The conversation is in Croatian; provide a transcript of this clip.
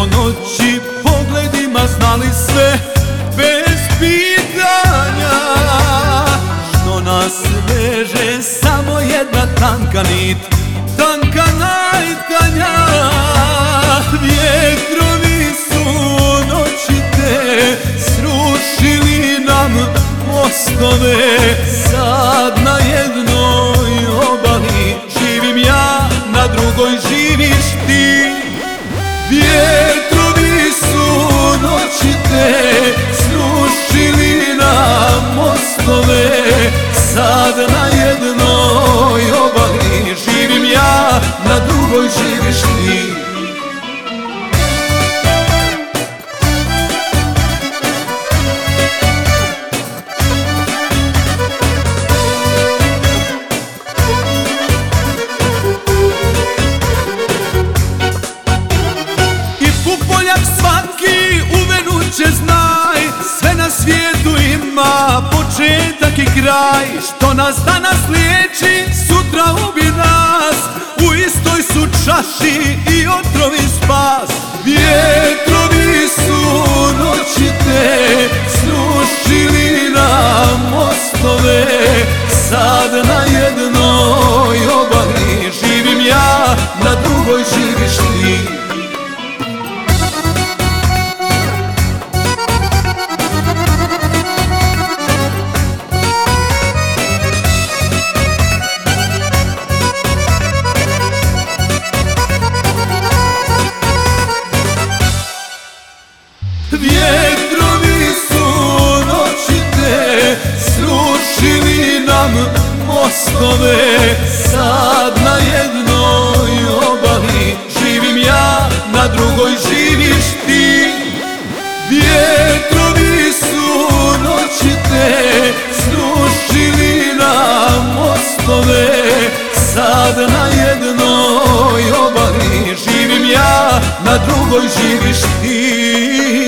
noći pogledima znali sve bez pitanja. Što nas veže samo jedna tanka nit, tanka najtanja. Vjetrovi su noći te srušili nam mostove. Sad na jednoj obali živim ja, na drugoj živiš ti. Vjetrovi su noći te srušili nam mostove. Sad na jednoj obali živim ja, na drugoj živiš ti. Svaki u venu će znaj, sve na svijetu ima početak i kraj. Što nas danas liječi, sutra ubi nas, u istoj su čaši i otrovi spas. Vjetrovi su noći te srušili nam mostove. Sad na jednoj obali živim ja, na drugoj živiš ti. Vjetrovi su noći te srušili nam mostove. Sad na jednoj obali živim ja, na drugoj živiš ti. Vjetrovi su noći te srušili nam mostove. Sad na jednoj obali živim ja, na drugoj živiš ti.